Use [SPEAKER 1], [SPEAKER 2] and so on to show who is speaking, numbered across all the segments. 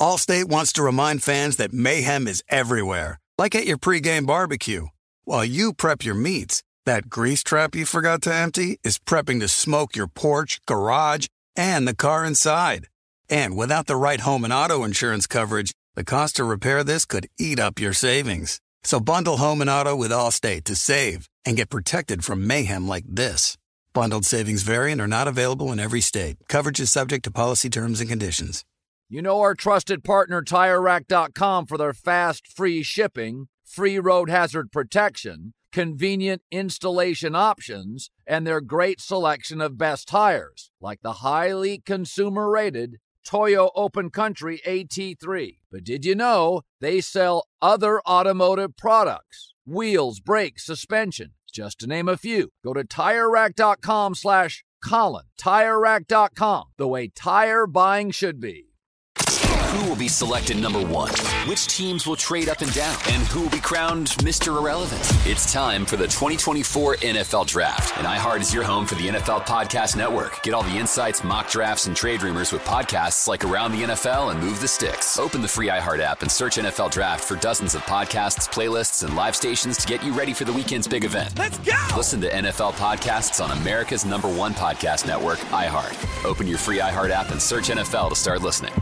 [SPEAKER 1] Allstate wants to remind fans that mayhem is everywhere, like at your pregame barbecue. While you prep your meats, that grease trap you forgot to empty is prepping to smoke your porch, garage, and the car inside. And without the right home and auto insurance coverage, the cost to repair this could eat up your savings. So bundle home and auto with Allstate to save and get protected from mayhem like this. Bundled savings vary and are not available in every state. Coverage is subject to policy terms and conditions.
[SPEAKER 2] You know our trusted partner TireRack.com for their fast, free shipping, free road hazard protection, convenient installation options, and their great selection of best tires, like the highly consumer-rated Toyo Open Country AT3. But did you know they sell other automotive products? Wheels, brakes, suspension, just to name a few. Go to TireRack.com/Colin. TireRack.com, the way tire buying should be.
[SPEAKER 3] Who will be selected number one? Which teams will trade up and down? And who will be crowned Mr. Irrelevant? It's time for the 2024 NFL Draft. And iHeart is your home for the NFL Podcast Network. Get all the insights, mock drafts, and trade rumors with podcasts like Around the NFL and Move the Sticks. Open the free iHeart app and search NFL Draft for dozens of podcasts, playlists, and live stations to get you ready for the weekend's big event.
[SPEAKER 4] Let's go!
[SPEAKER 3] Listen to NFL podcasts on America's #1 podcast network, iHeart. Open your free iHeart app and search NFL to start listening.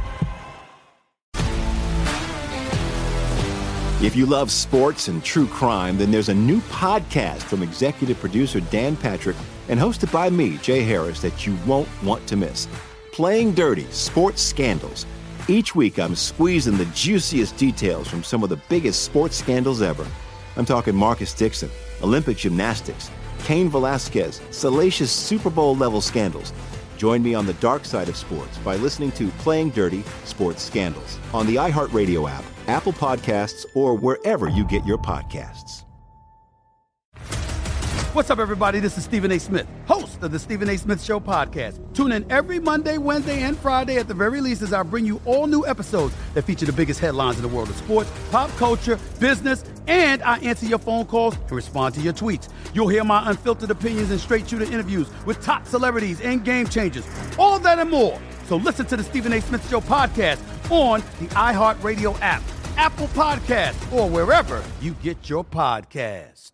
[SPEAKER 5] If you love sports and true crime, then there's a new podcast from executive producer Dan Patrick and hosted by me, Jay Harris, that you won't want to miss. Playing Dirty: Sports Scandals. Each week, I'm squeezing the juiciest details from some of the biggest sports scandals ever. I'm talking Marcus Dixon, Olympic gymnastics, Cain Velasquez, salacious Super Bowl-level scandals. Join me on the dark side of sports by listening to Playing Dirty: Sports Scandals on the iHeartRadio app, Apple Podcasts, or wherever you get your podcasts.
[SPEAKER 6] What's up, everybody? This is Stephen A. Smith, host of the Stephen A. Smith Show podcast. Tune in every Monday, Wednesday, and Friday at the very least as I bring you all new episodes that feature the biggest headlines in the world of sports, pop culture, business, and I answer your phone calls and respond to your tweets. You'll hear my unfiltered opinions and straight-shooter interviews with top celebrities and game changers. All that and more. So listen to the Stephen A. Smith Show podcast on the iHeartRadio app, Apple Podcasts, or wherever you get your podcast.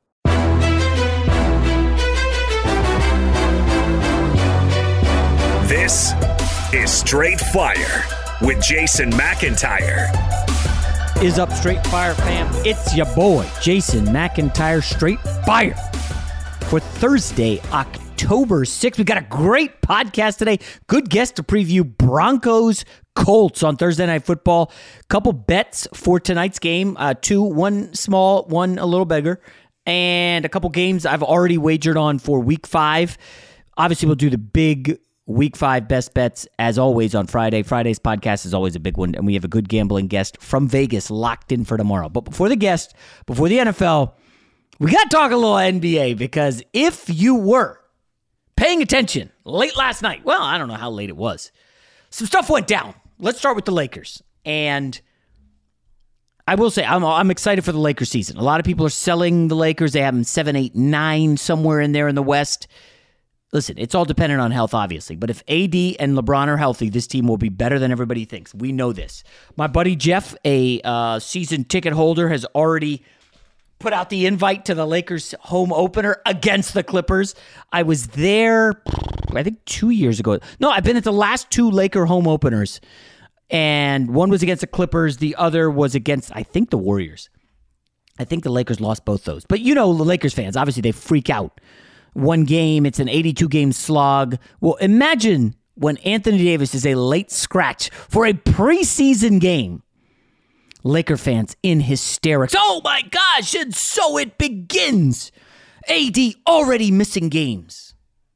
[SPEAKER 4] This is Straight Fire with Jason McIntyre.
[SPEAKER 7] Is up, Straight Fire fam? It's your boy, Jason McIntyre, Straight Fire. For Thursday, October 6th, we got a great podcast today. Good guest to preview Broncos Colts on Thursday Night Football. Couple bets for tonight's game. Two, one small, one a little bigger. And a couple games I've already wagered on for Week 5. Obviously, we'll do the big Week 5 best bets, as always, on Friday. Friday's podcast is always a big one, and we have a good gambling guest from Vegas locked in for tomorrow. But before the guest, before the NFL, we got to talk a little NBA, because if you were paying attention late last night, well, I don't know how late it was, some stuff went down. Let's start with the Lakers. And I will say, I'm excited for the Lakers season. A lot of people are selling the Lakers. They have them 7, 8, 9, somewhere in there in the West. Listen, it's all dependent on health, obviously. But if AD and LeBron are healthy, this team will be better than everybody thinks. We know this. My buddy Jeff, a season ticket holder, has already put out the invite to the Lakers home opener against the Clippers. I was there, I think, 2 years ago. No, I've been at the last 2 Laker home openers. And one was against the Clippers. The other was against, I think, the Warriors. I think the Lakers lost both those. But you know, the Lakers fans, obviously, they freak out. One game, it's an 82-game slog. Well, imagine when Anthony Davis is a late scratch for a preseason game. Laker fans in hysterics. Oh my gosh, and so it begins. AD already missing games.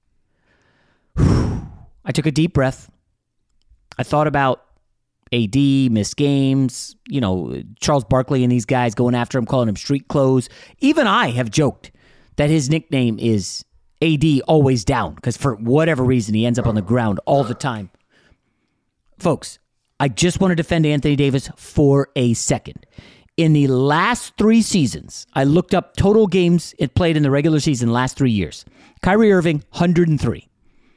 [SPEAKER 7] I took a deep breath. I thought about AD, missed games, you know, Charles Barkley and these guys going after him, calling him street clothes. Even I have joked that his nickname is AD always down, because for whatever reason, he ends up on the ground all the time. Folks, I just want to defend Anthony Davis for a second. In the last 3 seasons, I looked up total games it played in the regular season last 3 years. Kyrie Irving, 103.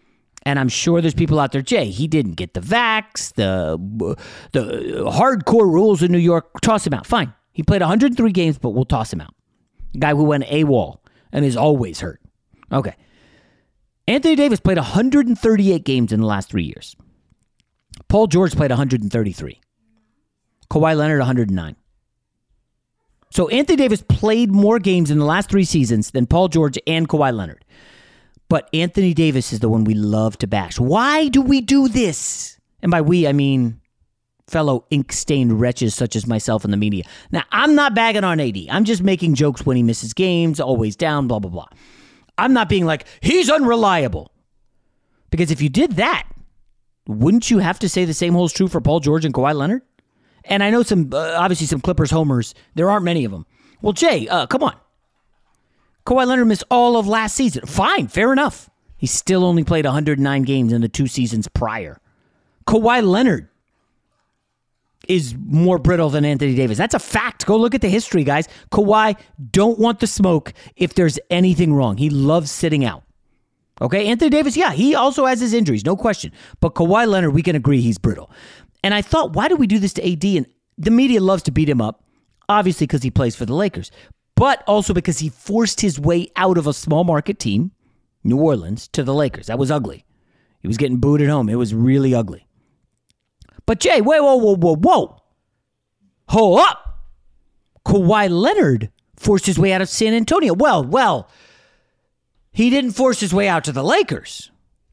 [SPEAKER 7] And I'm sure there's people out there, Jay, he didn't get the vax, the hardcore rules in New York. Toss him out. Fine. He played 103 games, but we'll toss him out. Guy who went AWOL and is always hurt. Okay. Anthony Davis played 138 games in the last 3 years. Paul George played 133. Kawhi Leonard, 109. So Anthony Davis played more games in the last 3 seasons than Paul George and Kawhi Leonard. But Anthony Davis is the one we love to bash. Why do we do this? And by we, I mean fellow ink-stained wretches such as myself in the media. Now, I'm not bagging on AD. I'm just making jokes when he misses games, always down, blah, blah, blah. I'm not being like, he's unreliable. Because if you did that, wouldn't you have to say the same holds true for Paul George and Kawhi Leonard? And I know obviously some Clippers homers. There aren't many of them. Well, Jay, come on. Kawhi Leonard missed all of last season. Fine, fair enough. He still only played 109 games in the 2 seasons prior. Kawhi Leonard is more brittle than Anthony Davis. That's a fact. Go look at the history, guys. Kawhi don't want the smoke if there's anything wrong. He loves sitting out. Okay, Anthony Davis, yeah, he also has his injuries, no question. But Kawhi Leonard, we can agree he's brittle. And I thought, why do we do this to AD? And the media loves to beat him up, obviously because he plays for the Lakers, but also because he forced his way out of a small market team, New Orleans, to the Lakers. That was ugly. He was getting booed at home. It was really ugly. But Jay, whoa. Hold up. Kawhi Leonard forced his way out of San Antonio. Well, he didn't force his way out to the Lakers.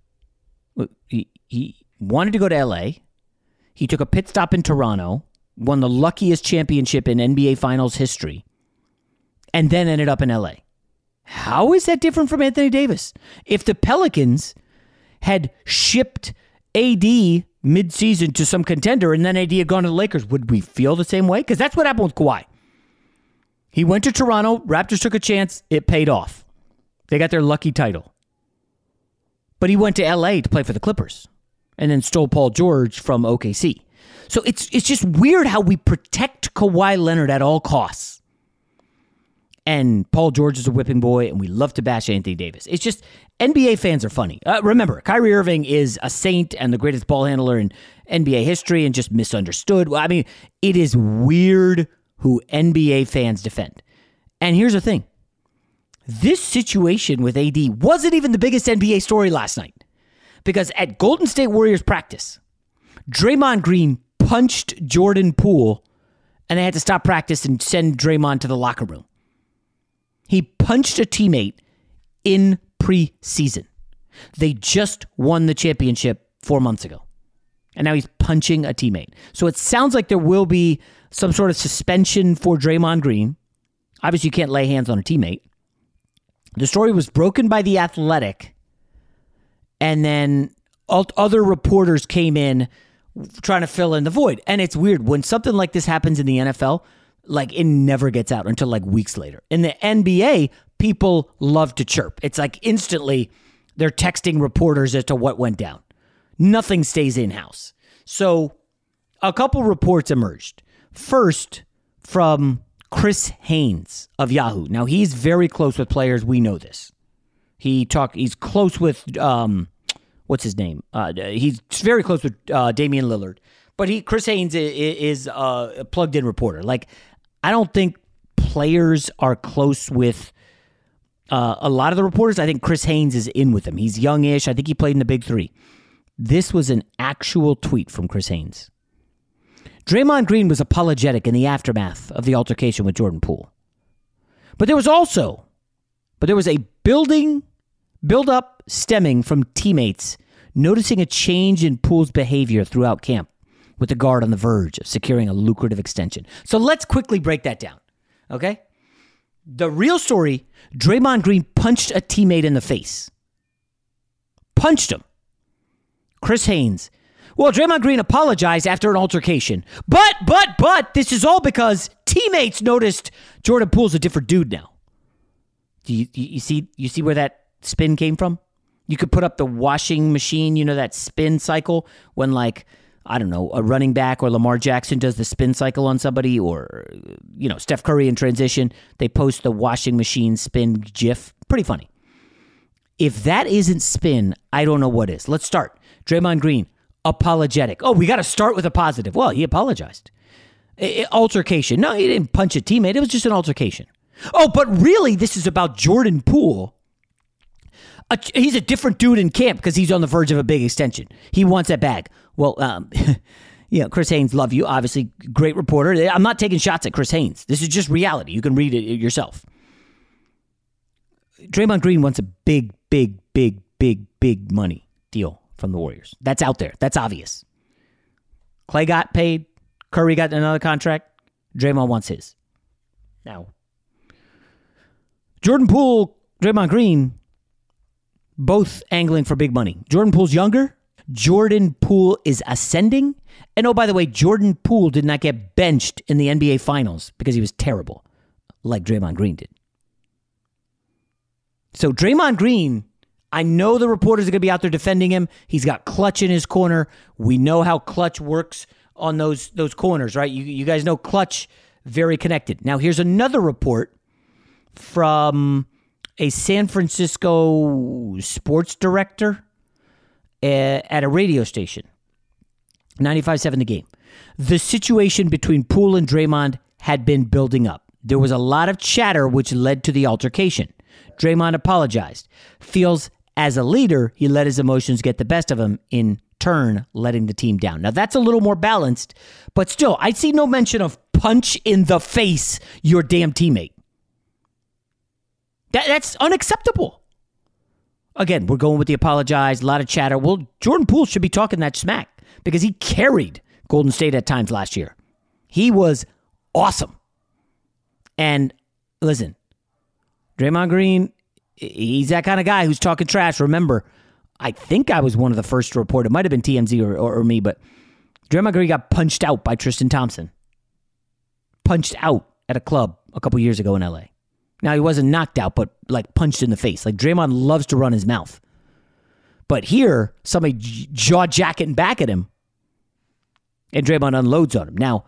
[SPEAKER 7] He wanted to go to L.A. He took a pit stop in Toronto, won the luckiest championship in NBA Finals history, and then ended up in L.A. How is that different from Anthony Davis? If the Pelicans had shipped AD mid-season to some contender and then AD had gone to the Lakers, would we feel the same way? Because that's what happened with Kawhi. He went to Toronto, Raptors took a chance, it paid off. They got their lucky title. But he went to LA to play for the Clippers and then stole Paul George from OKC. So it's just weird how we protect Kawhi Leonard at all costs. And Paul George is a whipping boy, and we love to bash Anthony Davis. It's just, NBA fans are funny. Remember, Kyrie Irving is a saint and the greatest ball handler in NBA history and just misunderstood. I mean, it is weird who NBA fans defend. And here's the thing. This situation with AD wasn't even the biggest NBA story last night. Because at Golden State Warriors practice, Draymond Green punched Jordan Poole, and they had to stop practice and send Draymond to the locker room. He punched a teammate in preseason. They just won the championship 4 months ago. And now he's punching a teammate. So it sounds like there will be some sort of suspension for Draymond Green. Obviously, you can't lay hands on a teammate. The story was broken by The Athletic. And then other reporters came in trying to fill in the void. And it's weird. When something like this happens in the NFL, like, it never gets out until like weeks later. In the NBA, people love to chirp. It's like instantly they're texting reporters as to what went down. Nothing stays in-house. So a couple reports emerged. First, from Chris Haynes of Yahoo. Now, he's very close with players. We know this. He's close with, what's his name? He's very close with Damian Lillard. But Chris Haynes is a plugged-in reporter. Like, I don't think players are close with a lot of the reporters. I think Chris Haynes is in with them. He's youngish. I think he played in the Big Three. This was an actual tweet from Chris Haynes. Draymond Green was apologetic in the aftermath of the altercation with Jordan Poole. But there was a build-up stemming from teammates noticing a change in Poole's behavior throughout camp, with the guard on the verge of securing a lucrative extension. So let's quickly break that down, okay? The real story, Draymond Green punched a teammate in the face. Punched him. Chris Haynes. Well, Draymond Green apologized after an altercation. But, this is all because teammates noticed Jordan Poole's a different dude now. Do you see where that spin came from? You could put up the washing machine, you know, that spin cycle when, like, I don't know, a running back or Lamar Jackson does the spin cycle on somebody, or, you know, Steph Curry in transition, they post the washing machine spin gif. Pretty funny. If that isn't spin, I don't know what is. Let's start. Draymond Green, apologetic. Oh, we got to start with a positive. Well, he apologized. Altercation. No, he didn't punch a teammate. It was just an altercation. Oh, but really, this is about Jordan Poole. He's a different dude in camp because he's on the verge of a big extension. He wants that bag. Well, Chris Haynes, love you. Obviously, great reporter. I'm not taking shots at Chris Haynes. This is just reality. You can read it yourself. Draymond Green wants a big money deal from the Warriors. That's out there. That's obvious. Clay got paid. Curry got another contract. Draymond wants his. Now, Jordan Poole, Draymond Green, both angling for big money. Jordan Poole's younger. Jordan Poole is ascending. And oh, by the way, Jordan Poole did not get benched in the NBA Finals because he was terrible, like Draymond Green did. So Draymond Green, I know the reporters are going to be out there defending him. He's got Clutch in his corner. We know how Clutch works on those corners, right? You guys know Clutch, very connected. Now, here's another report from a San Francisco sports director at a radio station, 95.7 The Game. The situation between Poole and Draymond had been building up. There was a lot of chatter which led to the altercation. Draymond apologized. Feels as a leader, he let his emotions get the best of him, in turn letting the team down. Now, that's a little more balanced, but still, I see no mention of punch in the face your damn teammate. That's unacceptable. Again, we're going with the apologize, a lot of chatter. Well, Jordan Poole should be talking that smack because he carried Golden State at times last year. He was awesome. And listen, Draymond Green, he's that kind of guy who's talking trash. Remember, I think I was one of the first to report. It might have been TMZ or me, but Draymond Green got punched out by Tristan Thompson. Punched out at a club a couple years ago in LA. Now, he wasn't knocked out, but like punched in the face. Like Draymond loves to run his mouth. But here, somebody jaw-jacking back at him, and Draymond unloads on him. Now,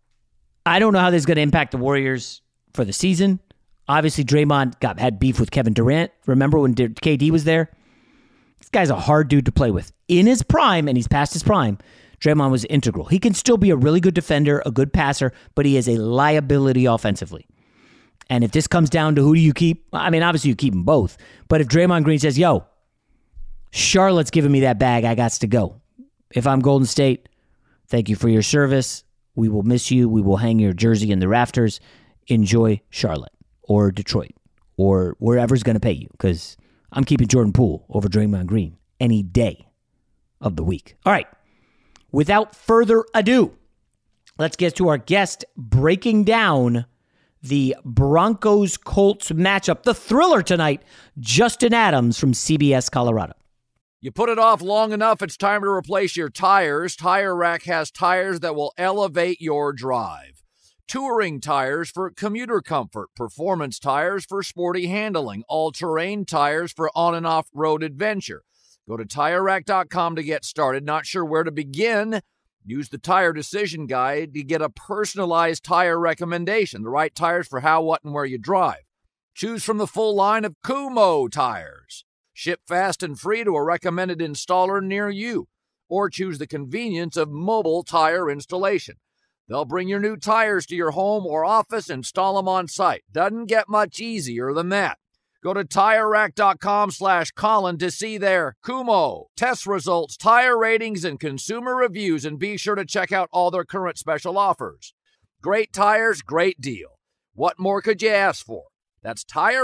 [SPEAKER 7] I don't know how this is going to impact the Warriors for the season. Obviously, Draymond had beef with Kevin Durant. Remember when KD was there? This guy's a hard dude to play with. In his prime, and he's past his prime, Draymond was integral. He can still be a really good defender, a good passer, but he is a liability offensively. And if this comes down to who do you keep, I mean, obviously you keep them both. But if Draymond Green says, yo, Charlotte's giving me that bag, I got to go. If I'm Golden State, thank you for your service. We will miss you. We will hang your jersey in the rafters. Enjoy Charlotte or Detroit or wherever's going to pay you, because I'm keeping Jordan Poole over Draymond Green any day of the week. All right. Without further ado, let's get to our guest breaking down the Broncos-Colts matchup, the thriller tonight, Justin Adams from CBS Colorado.
[SPEAKER 2] You put it off long enough, it's time to replace your tires. Tire Rack has tires that will elevate your drive. Touring tires for commuter comfort, performance tires for sporty handling, all-terrain tires for on- and off-road adventure. Go to TireRack.com to get started. Not sure where to begin? Use the Tire Decision Guide to get a personalized tire recommendation, the right tires for how, what, and where you drive. Choose from the full line of Kumho tires. Ship fast and free to a recommended installer near you. Or choose the convenience of mobile tire installation. They'll bring your new tires to your home or office, install them on site. Doesn't get much easier than that. Go to TireRack.com/Colin to see their Kumho test results, tire ratings, and consumer reviews, and be sure to check out all their current special offers. Great tires, great deal. What more could you ask for? That's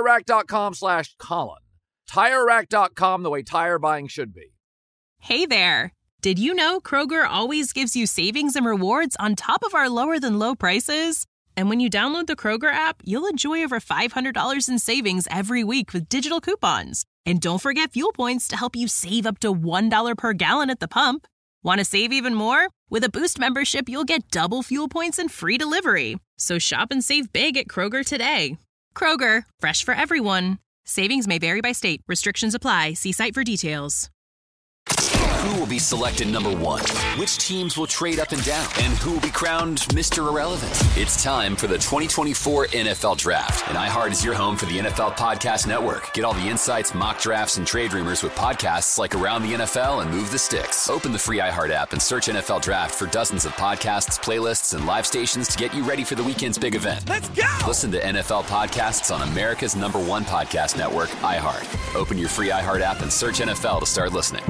[SPEAKER 2] TireRack.com/Colin. TireRack.com, the way tire buying should be.
[SPEAKER 8] Hey there. Did you know Kroger always gives you savings and rewards on top of our lower-than-low prices? And when you download the Kroger app, you'll enjoy over $500 in savings every week with digital coupons. And don't forget fuel points to help you save up to $1 per gallon at the pump. Want to save even more? With a Boost membership, you'll get double fuel points and free delivery. So shop and save big at Kroger today. Kroger, fresh for everyone. Savings may vary by state. Restrictions apply. See site for details.
[SPEAKER 3] Who will be selected number one? Which teams will trade up and down? And who will be crowned Mr. Irrelevant? It's time for the 2024 NFL Draft. And iHeart is your home for the NFL Podcast Network. Get all the insights, mock drafts, and trade rumors with podcasts like Around the NFL and Move the Sticks. Open the free iHeart app and search NFL Draft for dozens of podcasts, playlists, and live stations to get you ready for the weekend's big event. Let's go! Listen to NFL podcasts on America's #1 podcast network, iHeart. Open your free iHeart app and search NFL to start listening.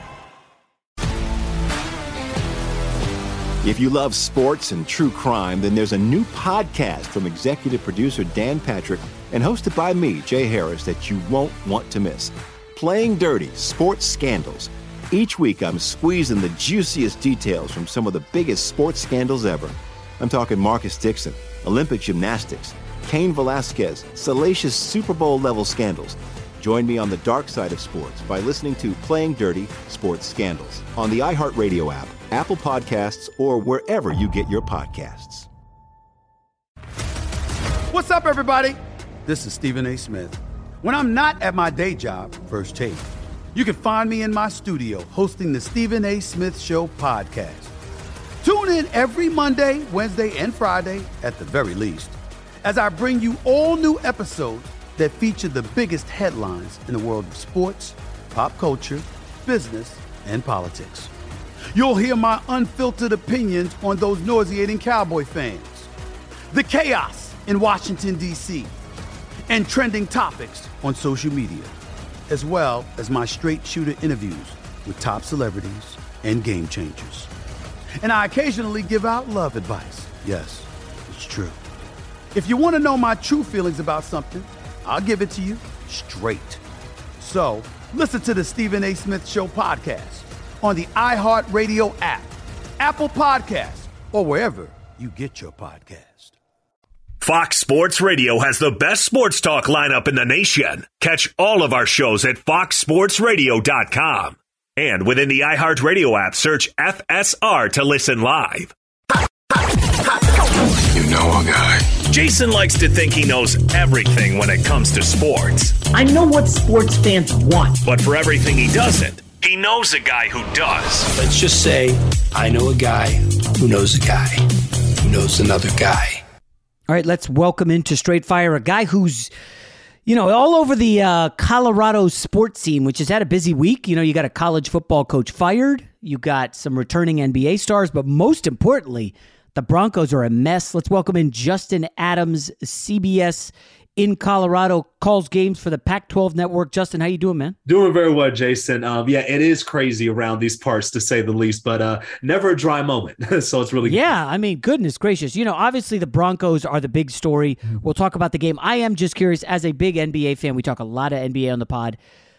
[SPEAKER 5] If you love sports and true crime, then there's a new podcast from executive producer Dan Patrick and hosted by me, Jay Harris, that you won't want to miss. Playing Dirty: Sports Scandals. Each week, I'm squeezing the juiciest details from some of the biggest sports scandals ever. I'm talking Marcus Dixon, Olympic gymnastics, Cain Velasquez, salacious Super Bowl-level scandals. Join me on the dark side of sports by listening to Playing Dirty: Sports Scandals on the iHeartRadio app, Apple Podcasts, or wherever you get your podcasts.
[SPEAKER 6] What's up, everybody? This is Stephen A. Smith. When I'm not at my day job, First Take, you can find me in my studio hosting the Stephen A. Smith Show podcast. Tune in every Monday, Wednesday, and Friday, at the very least, as I bring you all new episodes that feature the biggest headlines in the world of sports, pop culture, business, and politics. You'll hear my unfiltered opinions on those nauseating Cowboy fans, the chaos in Washington, D.C., and trending topics on social media, as well as my straight shooter interviews with top celebrities and game changers. And I occasionally give out love advice. Yes, it's true. If you want to know my true feelings about something, I'll give it to you straight. So, listen to the Stephen A. Smith Show podcast on the iHeartRadio app, Apple Podcasts, or wherever you get your podcast.
[SPEAKER 4] Fox Sports Radio has the best sports talk lineup in the nation. Catch all of our shows at foxsportsradio.com. And within the iHeartRadio app, search FSR to listen live.
[SPEAKER 9] You know a guy.
[SPEAKER 4] Jason likes to think he knows everything when it comes to sports.
[SPEAKER 7] I know what sports fans want.
[SPEAKER 4] But for everything he doesn't, he knows a guy who does.
[SPEAKER 9] Let's just say I know a guy who knows a guy who knows another guy.
[SPEAKER 7] All right, let's welcome into Straight Fire a guy who's, all over the Colorado sports scene, which has had a busy week. You got a college football coach fired. You got some returning NBA stars, but most importantly, the Broncos are a mess. Let's welcome in Justin Adams, CBS in Colorado, calls games for the Pac-12 network. Justin, how you doing, man?
[SPEAKER 10] Doing very well, Jason. It is crazy around these parts, to say the least, but never a dry moment. So it's really good.
[SPEAKER 7] Yeah, I mean, goodness gracious. Obviously the Broncos are the big story. We'll talk about the game. I am just curious, as a big NBA fan, we talk a lot of NBA on the pod.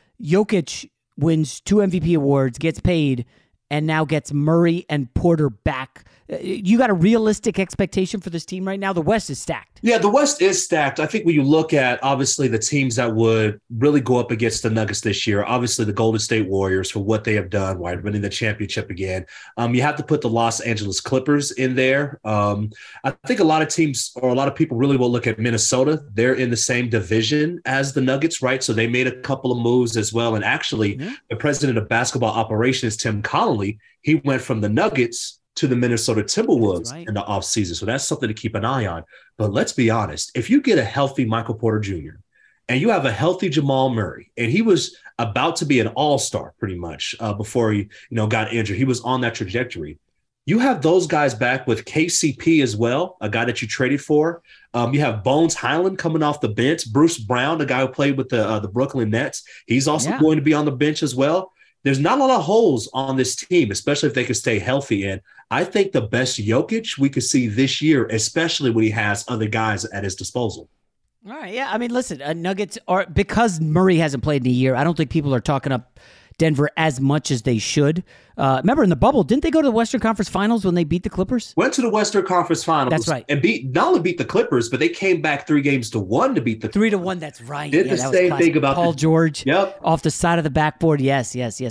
[SPEAKER 7] Jokic wins 2 MVP awards, gets paid, and now gets Murray and Porter back. You got a realistic expectation for this team right now? The West is stacked.
[SPEAKER 10] Yeah, the West is stacked. I think when you look at, obviously, the teams that would really go up against the Nuggets this year, obviously the Golden State Warriors for what they have done while winning the championship again. You have to put the Los Angeles Clippers in there. I think a lot of teams, or a lot of people, really will look at Minnesota. They're in the same division as the Nuggets, right? So they made a couple of moves as well. And actually, the president of basketball operations, Tim Connolly, he went from the Nuggets to the Minnesota Timberwolves in the offseason. So that's something to keep an eye on. But let's be honest, if you get a healthy Michael Porter Jr. and you have a healthy Jamal Murray, and he was about to be an all-star pretty much before he got injured. He was on that trajectory. You have those guys back with KCP as well, a guy that you traded for. You have Bones Highland coming off the bench. Bruce Brown, the guy who played with the Brooklyn Nets, he's also going to be on the bench as well. There's not a lot of holes on this team, especially if they can stay healthy. And I think the best Jokic we could see this year, especially when he has other guys at his disposal.
[SPEAKER 7] All right, yeah. I mean, listen, Nuggets are, because Murray hasn't played in a year, I don't think people are talking up Denver as much as they should. Remember in the bubble, didn't they go to the Western Conference Finals when they beat the Clippers?
[SPEAKER 10] Went to the Western Conference Finals.
[SPEAKER 7] That's right.
[SPEAKER 10] And not only beat the Clippers, but they came back 3-1 to beat the
[SPEAKER 7] 3-1, that's right.
[SPEAKER 10] Did the same thing about
[SPEAKER 7] Paul George off the side of the backboard. Yes.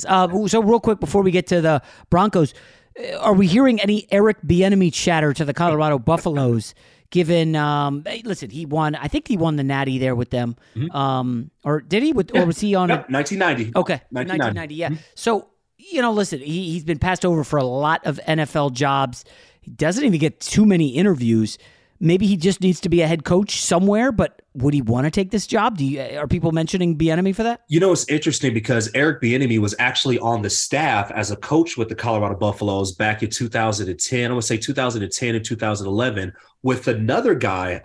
[SPEAKER 7] So real quick, before we get to the Broncos, are we hearing any Eric Bieniemy chatter to the Colorado Buffaloes? Given, listen, he won. I think he won the Natty there with them. Or did he? Or was he on
[SPEAKER 10] 1990.
[SPEAKER 7] Okay, 1990. Yeah.
[SPEAKER 10] Mm-hmm.
[SPEAKER 7] So listen, he's been passed over for a lot of NFL jobs. He doesn't even get too many interviews. Maybe he just needs to be a head coach somewhere, but would he want to take this job? Are people mentioning Bieniemy for that?
[SPEAKER 10] It's interesting because Eric Bieniemy was actually on the staff as a coach with the Colorado Buffaloes back in 2010. I would say 2010 and 2011 with another guy,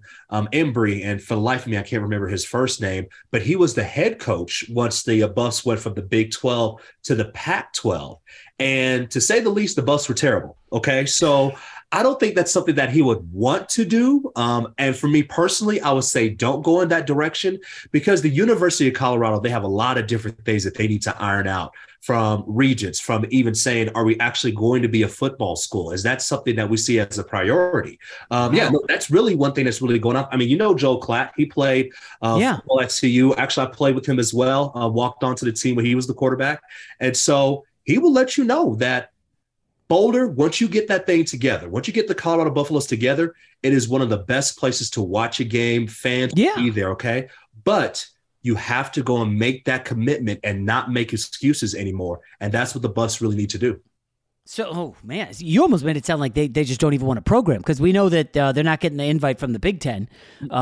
[SPEAKER 10] Embry, and for the life of me, I can't remember his first name, but he was the head coach once the Buffs went from the Big 12 to the Pac-12. And to say the least, the Buffs were terrible. Okay, so I don't think that's something that he would want to do. And for me personally, I would say don't go in that direction because the University of Colorado, they have a lot of different things that they need to iron out, from regents, from even saying, are we actually going to be a football school? Is that something that we see as a priority? That's really one thing that's really going on. I mean, Joel Klatt, he played football at CU. Actually, I played with him as well, walked onto the team when he was the quarterback. And so he will let you know that Boulder, once you get that thing together, once you get the Colorado Buffaloes together, it is one of the best places to watch a game. Fans be there, okay? But you have to go and make that commitment and not make excuses anymore. And that's what the Buffs really need to do.
[SPEAKER 7] So, you almost made it sound like they just don't even want to program because we know that they're not getting the invite from the Big Ten.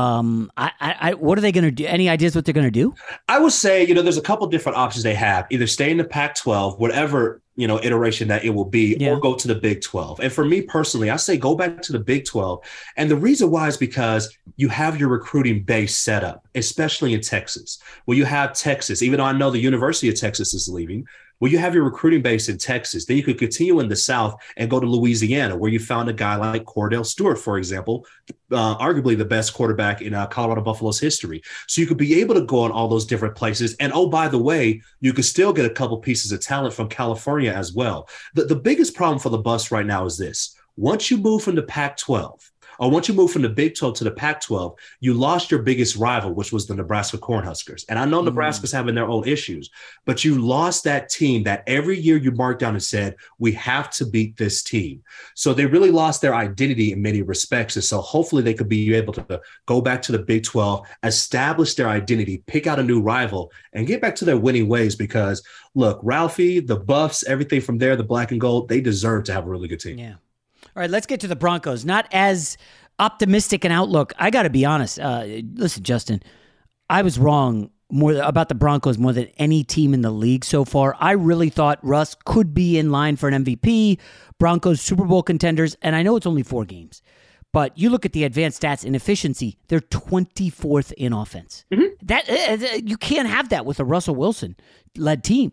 [SPEAKER 7] What are they going to do? Any ideas what they're going to do?
[SPEAKER 10] I would say, there's a couple different options they have. Either stay in the Pac-12, whatever, iteration that it will be, or go to the Big 12. And for me personally, I say go back to the Big 12. And the reason why is because you have your recruiting base set up, especially in Texas. Well, you have Texas, even though I know the University of Texas is leaving. Well, you have your recruiting base in Texas. Then you could continue in the South and go to Louisiana, where you found a guy like Cordell Stewart, for example, arguably the best quarterback in Colorado Buffalo's history. So you could be able to go in all those different places. And, oh, by the way, you could still get a couple pieces of talent from California as well. The biggest problem for the Buffs right now is this. Once you move from the Pac-12, or once you move from the Big 12 to the Pac-12, you lost your biggest rival, which was the Nebraska Cornhuskers. And I know Nebraska's having their own issues, but you lost that team that every year you marked down and said, we have to beat this team. So they really lost their identity in many respects. And so hopefully they could be able to go back to the Big 12, establish their identity, pick out a new rival, and get back to their winning ways because, look, Ralphie, the Buffs, everything from there, the black and gold, they deserve to have a really good team.
[SPEAKER 7] Yeah. All right, let's get to the Broncos. Not as optimistic an outlook. I got to be honest. Listen, Justin, I was wrong more about the Broncos more than any team in the league so far. I really thought Russ could be in line for an MVP, Broncos Super Bowl contenders, and I know it's only 4 games. But you look at the advanced stats in efficiency, they're 24th in offense. That you can't have that with a Russell Wilson-led team.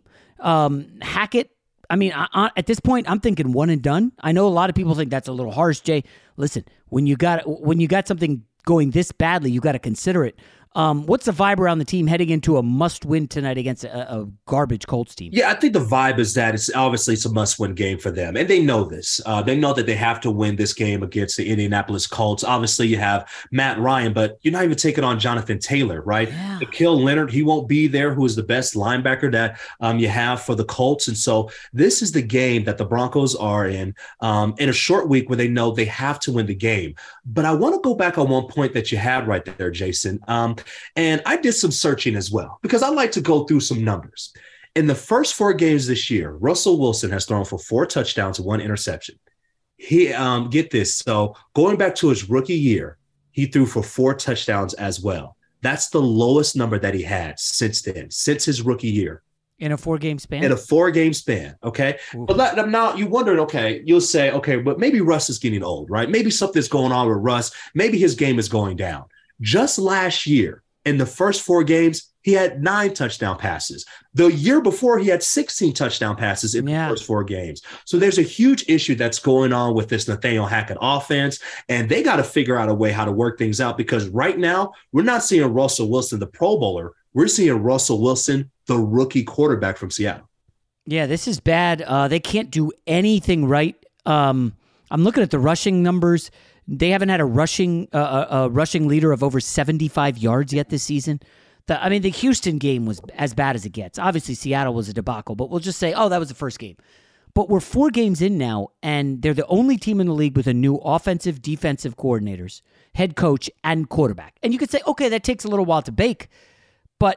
[SPEAKER 7] Hackett, I mean, at this point, I'm thinking one and done. I know a lot of people think that's a little harsh, Jay. Listen, when you got something going this badly, you got to consider it. What's the vibe around the team heading into a must-win tonight against a garbage Colts team?
[SPEAKER 10] Yeah, I think the vibe is that it's a must-win game for them, and they know this. They know that they have to win this game against the Indianapolis Colts. Obviously, you have Matt Ryan, but you're not even taking on Jonathan Taylor, right? Yeah. Akil Leonard, he won't be there, who is the best linebacker that you have for the Colts. And so this is the game that the Broncos are in a short week where they know they have to win the game. But I want to go back on one point that you had right there, Jason. And I did some searching as well because I like to go through some numbers. In the first 4 games this year, Russell Wilson has thrown for 4 touchdowns and 1 interception. He get this. So going back to his rookie year, he threw for 4 touchdowns as well. That's the lowest number that he had since then, since his rookie year.
[SPEAKER 7] In a 4-game span?
[SPEAKER 10] In a 4-game span, okay? Ooh. But now you wondered, okay, you'll say, okay, but maybe Russ is getting old, right? Maybe something's going on with Russ. Maybe his game is going down. Just last year, in the first 4 games, he had 9 touchdown passes. The year before, he had 16 touchdown passes in the first 4 games. So there's a huge issue that's going on with this Nathaniel Hackett offense, and they got to figure out a way how to work things out because right now, we're not seeing Russell Wilson, the Pro Bowler. We're seeing Russell Wilson, the rookie quarterback from Seattle.
[SPEAKER 7] Yeah, this is bad. They can't do anything right. I'm looking at the rushing numbers. They haven't had a rushing leader of over 75 yards yet this season. The Houston game was as bad as it gets. Obviously, Seattle was a debacle, but we'll just say, that was the first game. But we're 4 games in now, and they're the only team in the league with a new offensive, defensive coordinators, head coach, and quarterback. And you could say, okay, that takes a little while to bake, but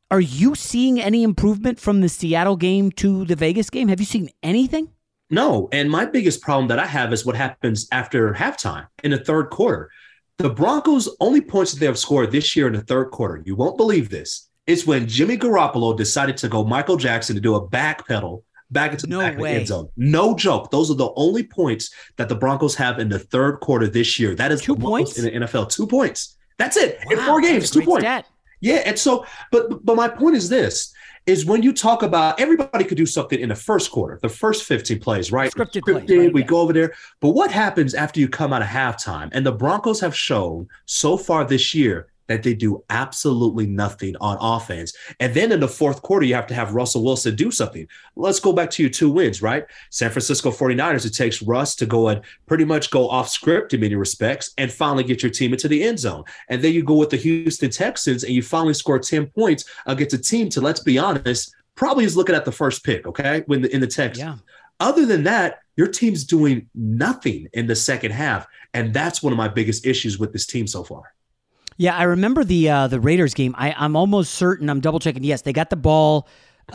[SPEAKER 7] Are you seeing any improvement from the Seattle game to the Vegas game? Have you seen anything?
[SPEAKER 10] No, and my biggest problem that I have is what happens after halftime in the third quarter. The Broncos' only points that they have scored this year in the third quarter, you won't believe this, is when Jimmy Garoppolo decided to go Michael Jackson to do a backpedal back into the back of the end zone. No joke. Those are the only points that the Broncos have in the third quarter this year. That is
[SPEAKER 7] 2 points
[SPEAKER 10] in the NFL. 2 points. That's it. Wow, in 4 games, 2 points. Stat. Yeah, and so, but my point is this, is when you talk about everybody could do something in the first quarter, the first 15 plays, right?
[SPEAKER 7] Scripted plays, right?
[SPEAKER 10] We go over there. But what happens after you come out of halftime? And the Broncos have shown so far this year that they do absolutely nothing on offense. And then in the fourth quarter, you have to have Russell Wilson do something. Let's go back to your 2 wins, right? San Francisco 49ers, it takes Russ to go and pretty much go off script in many respects and finally get your team into the end zone. And then you go with the Houston Texans and you finally score 10 points against a team to, let's be honest, probably is looking at the first pick, okay, in the Texans. Yeah. Other than that, your team's doing nothing in the second half. And that's one of my biggest issues with this team so far.
[SPEAKER 7] Yeah, I remember the Raiders game. I'm almost certain, I'm double-checking, yes, they got the ball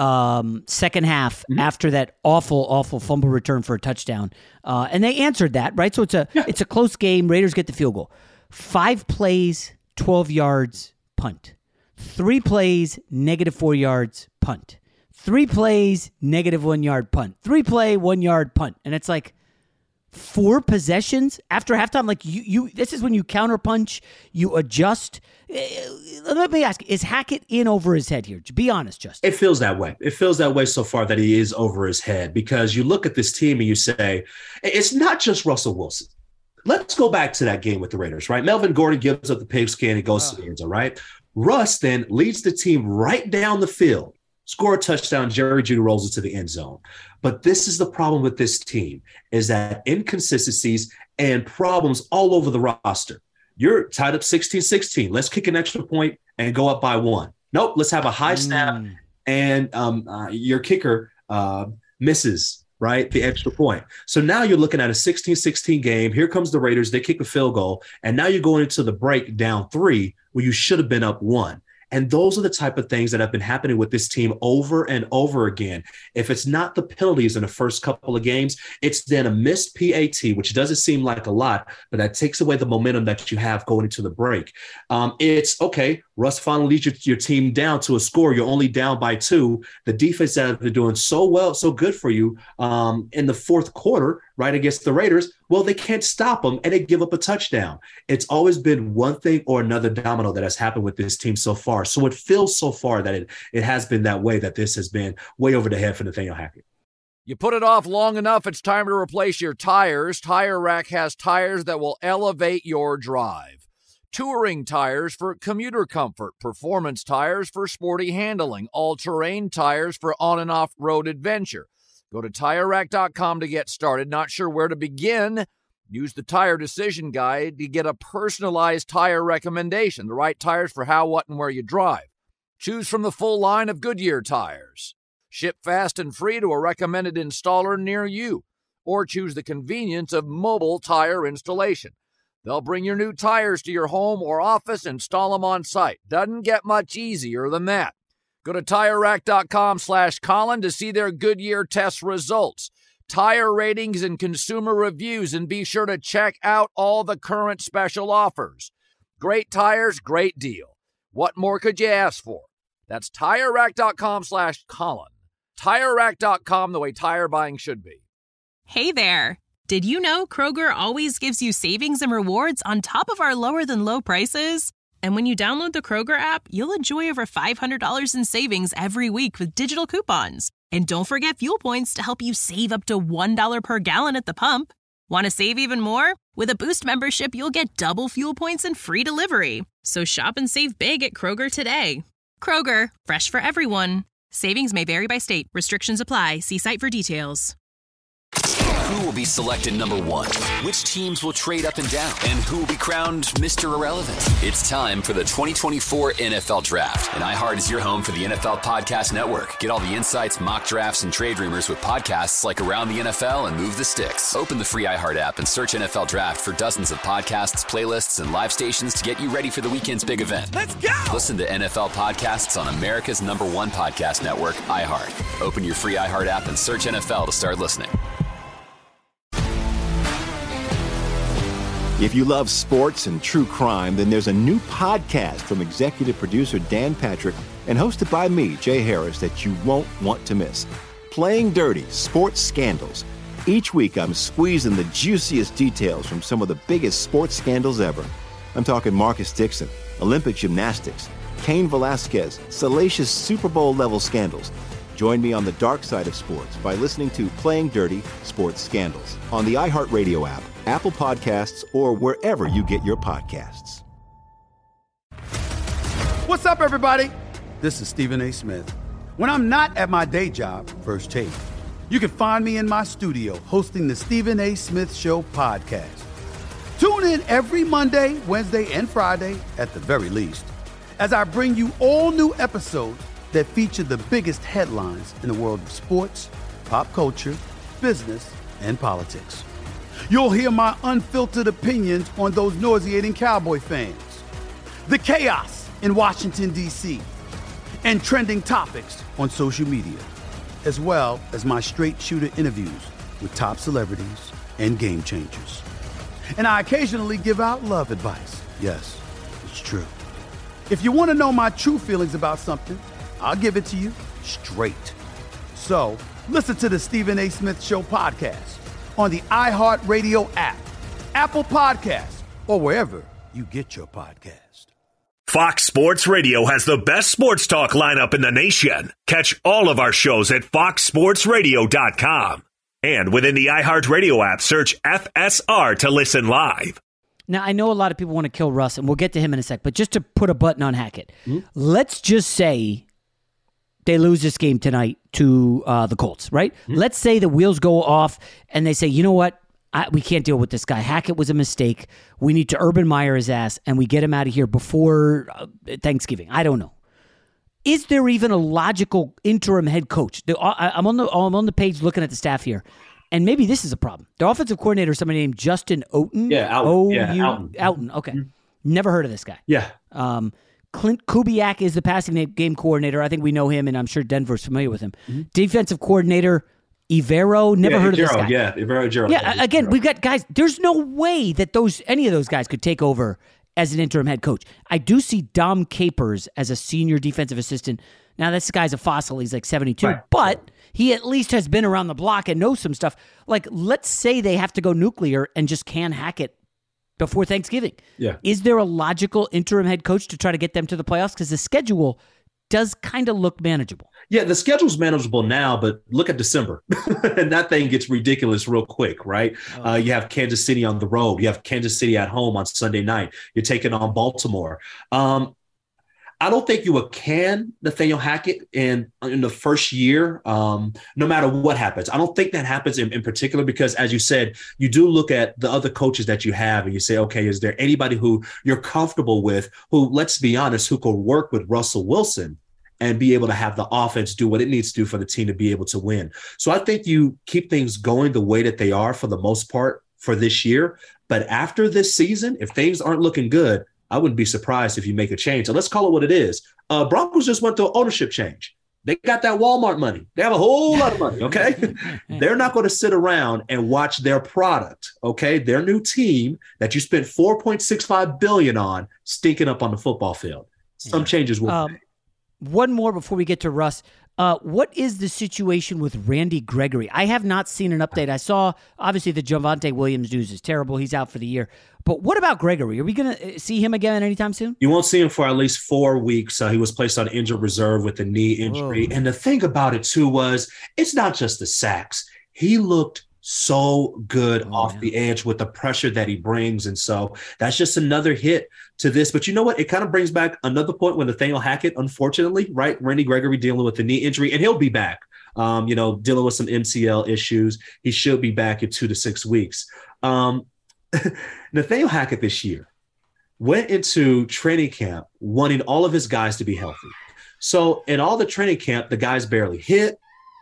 [SPEAKER 7] second half after that awful fumble return for a touchdown. And they answered that, right? So it's a close game. Raiders get the field goal. 5 plays, 12 yards, punt. 3 plays, -4 yards, punt. 3 plays, -1 yard, punt. 3 play, 1 yard, punt. And it's like 4 possessions after halftime. Like you this is when you counterpunch, you adjust. Let me ask, is Hackett in over his head here? To be honest, Justin.
[SPEAKER 10] It feels that way. It feels that way so far that he is over his head, because you look at this team and you say, it's not just Russell Wilson. Let's go back to that game with the Raiders, right? Melvin Gordon gives up the pigskin and goes to the end zone, right? Russ then leads the team right down the field, score a touchdown, Jerry Jeudy rolls into the end zone. But this is the problem with this team, is that inconsistencies and problems all over the roster. You're tied up 16-16. Let's kick an extra point and go up by 1. Nope, let's have a high snap, and your kicker misses, right, the extra point. So now you're looking at a 16-16 game. Here comes the Raiders. They kick a field goal, and now you're going into the break down 3 where you should have been up 1. And those are the type of things that have been happening with this team over and over again. If it's not the penalties in the first couple of games, it's then a missed PAT, which doesn't seem like a lot, but that takes away the momentum that you have going into the break. It's, okay, Russ finally leads your team down to a score. You're only down by 2. The defense that have been doing so well, so good for you in the fourth quarter, right, against the Raiders, well, they can't stop them, and they give up a touchdown. It's always been one thing or another domino that has happened with this team so far. So it feels so far that it has been that way, that this has been way over the head for Nathaniel Hackett.
[SPEAKER 2] You put it off long enough, it's time to replace your tires. Tire Rack has tires that will elevate your drive. Touring tires for commuter comfort, performance tires for sporty handling, all-terrain tires for on- and off-road adventure. Go to TireRack.com to get started. Not sure where to begin? Use the Tire Decision Guide to get a personalized tire recommendation, the right tires for how, what, and where you drive. Choose from the full line of Goodyear tires. Ship fast and free to a recommended installer near you. Or choose the convenience of mobile tire installation. They'll bring your new tires to your home or office, install them on site. Doesn't get much easier than that. Go to TireRack.com/Colin to see their Goodyear test results, tire ratings, and consumer reviews, and be sure to check out all the current special offers. Great tires, great deal. What more could you ask for? That's TireRack.com/Colin. TireRack.com, the way tire buying should be.
[SPEAKER 8] Hey there. Did you know Kroger always gives you savings and rewards on top of our lower-than-low prices? And when you download the Kroger app, you'll enjoy over $500 in savings every week with digital coupons. And don't forget fuel points to help you save up to $1 per gallon at the pump. Want to save even more? With a Boost membership, you'll get double fuel points and free delivery. So shop and save big at Kroger today. Kroger, fresh for everyone. Savings may vary by state. Restrictions apply. See site for details.
[SPEAKER 3] Who will be selected number one? Which teams will trade up and down? And who will be crowned Mr. Irrelevant? It's time for the 2024 NFL Draft. And iHeart is your home for the NFL Podcast Network. Get all the insights, mock drafts, and trade rumors with podcasts like Around the NFL and Move the Sticks. Open the free iHeart app and search NFL Draft for dozens of podcasts, playlists, and live stations to get you ready for the weekend's big event. Let's go! Listen to NFL podcasts on America's #1 podcast network, iHeart. Open your free iHeart app and search NFL to start listening.
[SPEAKER 5] If you love sports and true crime, then there's a new podcast from executive producer Dan Patrick and hosted by me, Jay Harris, that you won't want to miss. Playing Dirty: Sports Scandals. Each week, I'm squeezing the juiciest details from some of the biggest sports scandals ever. I'm talking Marcus Dixon, Olympic gymnastics, Cain Velasquez, salacious Super Bowl-level scandals. Join me on the dark side of sports by listening to Playing Dirty: Sports Scandals on the iHeartRadio app, Apple Podcasts, or wherever you get your podcasts.
[SPEAKER 6] What's up, everybody? This is Stephen A. Smith. When I'm not at my day job, First Take, you can find me in my studio hosting the Stephen A. Smith Show podcast. Tune in every Monday, Wednesday, and Friday, at the very least, as I bring you all new episodes that feature the biggest headlines in the world of sports, pop culture, business, and politics. You'll hear my unfiltered opinions on those nauseating Cowboy fans, the chaos in Washington, D.C., and trending topics on social media, as well as my straight shooter interviews with top celebrities and game changers. And I occasionally give out love advice. Yes, it's true. If you want to know my true feelings about something, I'll give it to you straight. So, listen to the Stephen A. Smith Show podcast on the iHeartRadio app, Apple Podcasts, or wherever you get your podcast.
[SPEAKER 4] Fox Sports Radio has the best sports talk lineup in the nation. Catch all of our shows at foxsportsradio.com. And within the iHeartRadio app, search FSR to listen live.
[SPEAKER 7] Now, I know a lot of people want to kill Russ, and we'll get to him in a sec, but just to put a button on Hackett, let's just say they lose this game tonight to the Colts, right? Let's say the wheels go off and they say, you know what? We can't deal with this guy. Hackett was a mistake. We need to Urban Meyer his ass, and we get him out of here before Thanksgiving. I don't know. Is there even a logical interim head coach? I'm on the page looking at the staff here, and maybe this is a problem. Their offensive coordinator is somebody named Justin Outten.
[SPEAKER 10] Yeah, Outten.
[SPEAKER 7] Outten. Okay. Never heard of this guy.
[SPEAKER 10] Yeah.
[SPEAKER 7] Clint Kubiak is the passing game coordinator. I think we know him, and I'm sure Denver's familiar with him. Defensive coordinator, Ivero. Never heard of this guy.
[SPEAKER 10] Yeah, Ivero.
[SPEAKER 7] Yeah, again, we've got guys. There's no way that any of those guys could take over as an interim head coach. I do see Dom Capers as a senior defensive assistant. Now, this guy's a fossil. He's like 72, right. But he at least has been around the block and knows some stuff. Like, let's say they have to go nuclear and just can hack it before Thanksgiving.
[SPEAKER 10] Yeah.
[SPEAKER 7] Is there a logical interim head coach to try to get them to the playoffs? Because the schedule does kind of look manageable.
[SPEAKER 10] Yeah, the schedule's manageable now, but look at December. And that thing gets ridiculous real quick, right? You have Kansas City on the road. You have Kansas City at home on Sunday night. You're taking on Baltimore. I don't think you would can Nathaniel Hackett in the first year, no matter what happens. I don't think that happens in particular because, as you said, you do look at the other coaches that you have and you say, okay, is there anybody who you're comfortable with who, let's be honest, who could work with Russell Wilson and be able to have the offense do what it needs to do for the team to be able to win? So I think you keep things going the way that they are for the most part for this year. But after this season, if things aren't looking good, I wouldn't be surprised if you make a change. So let's call it what it is. Broncos just went through ownership change. They got that Walmart money. They have a whole lot of money, okay? They're not going to sit around and watch their product, okay, their new team that you spent $4.65 billion on stinking up on the football field. Some changes will be made.
[SPEAKER 7] One more before we get to Russ. What is the situation with Randy Gregory? I have not seen an update. I saw, obviously, the Javonte Williams news is terrible. He's out for the year. But what about Gregory? Are we going to see him again anytime soon?
[SPEAKER 10] You won't see him for at least 4 weeks. He was placed on injured reserve with a knee injury. Whoa. And the thing about it, too, was it's not just the sacks. He looked so good off the edge with the pressure that he brings. And so that's just another hit to this. But you know what? It kind of brings back another point when Nathaniel Hackett, unfortunately, right? Randy Gregory dealing with the knee injury, and he'll be back. dealing with some MCL issues. He should be back in 2 to 6 weeks. Nathaniel Hackett this year went into training camp wanting all of his guys to be healthy. So in all the training camp, the guys barely hit.